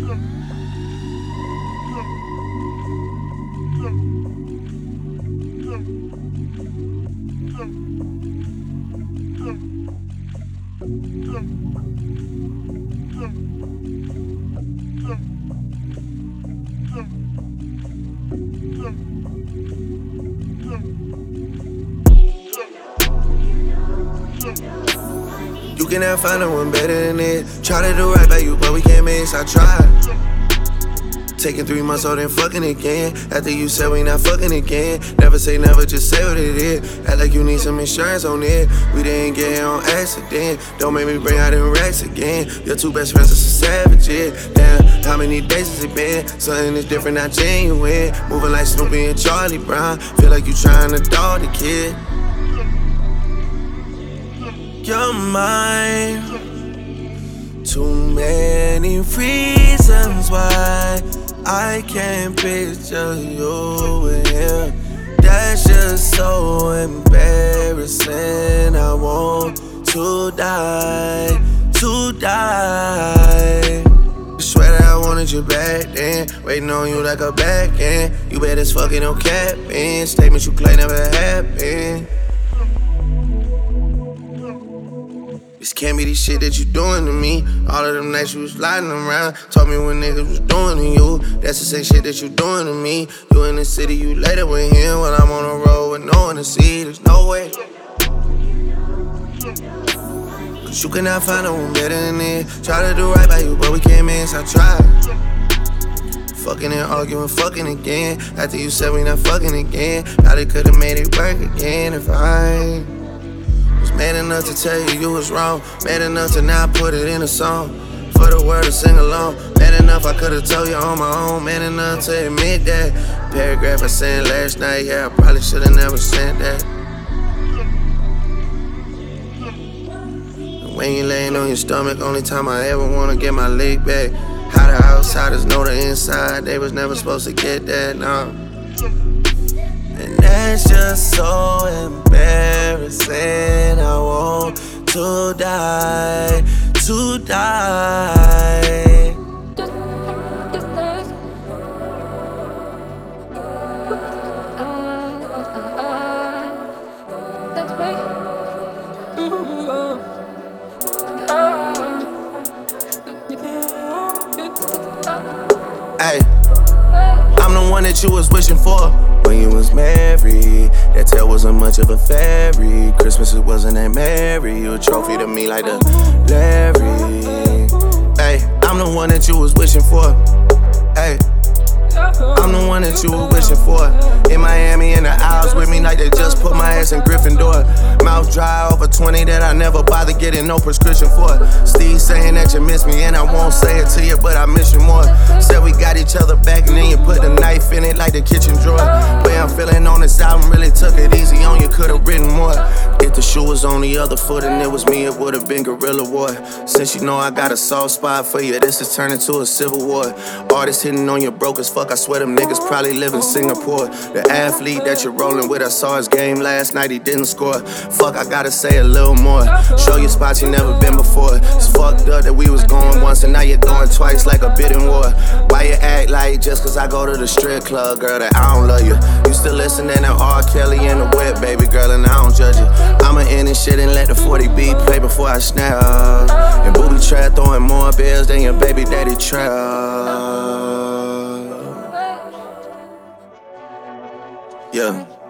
You cannot find no one better than it. Try to do right by you, but we can't miss. I tried. Taking 3 months old and fucking again. After you said we not fucking again. Never say never, just say what it is. Act like you need some insurance on it. We didn't get here on accident. Don't make me bring out them racks again. Your 2 best friends are some savages. Damn, how many days has it been? Something is different, not genuine. Moving like Snoopy and Charlie Brown. Feel like you trying to dog the kid. You're mine. Too many reasons why I can't picture you with him. That's just so embarrassing. I want to die, to die. I swear that I wanted you back then. Waiting on you like a back end. You bet it's fucking no cap in. Statements you claim never happened. This can't be the shit that you doing to me. All of them nights you was sliding around. Told me what niggas was doing to you. That's the same shit that you doing to me. You in the city, you later with him. When I'm on the road with no one to see, there's no way. Cause you cannot find no one better than it. Try to do right by you, but we can't miss. I tried. Fucking and arguing, fucking again. After you said we not fucking again. Probably could've made it work again if I was man enough to tell you you was wrong. Man enough to not put it in a song for the world to sing along. Man enough I could've told you on my own. Man enough to admit that paragraph I sent last night. Yeah, I probably should've never sent that. And when you laying on your stomach, only time I ever wanna get my leg back. How the outsiders know the inside. They was never supposed to get that, nah. And that's just so embarrassing. I want to die, to die. Hey, I'm the one that you was wishing for when you was married. That tail wasn't much of a fairy. Christmas it wasn't that merry. You a trophy to me like the Larry. Hey, I'm the one that you was wishing for. Hey, I'm the one that you were wishing for. In Miami in the aisles with me like they just put my ass in Gryffindor. Mouth dry over 20 that I never bothered getting no prescription for. Steve saying that you miss me and I won't say it to you, but I miss you more. Said we got each other back and then you put the knife in it like the kitchen drawer. Way I'm feeling on this album really took it easy on you, could've written more. If the shoe was on the other foot and it was me, it would've been guerrilla war. Since you know I got a soft spot for you, this is turning to a civil war. Artists hitting on you broke as fuck, I swear them niggas probably live in Singapore. The athlete that you're rolling with, I saw his game last night, he didn't score. Fuck, I gotta say a little more. Show you spots you never been before. It's fucked up that we was going once and now you're going twice like a bidding war. Why you act like just cause I go to the strip club, girl, that I don't love you? You still listening to R. Kelly and the Whip, baby girl, and I don't judge you. I'ma end this shit and let the 40B play before I snap. And booby trap throwing more bills than your baby daddy trap. Yeah.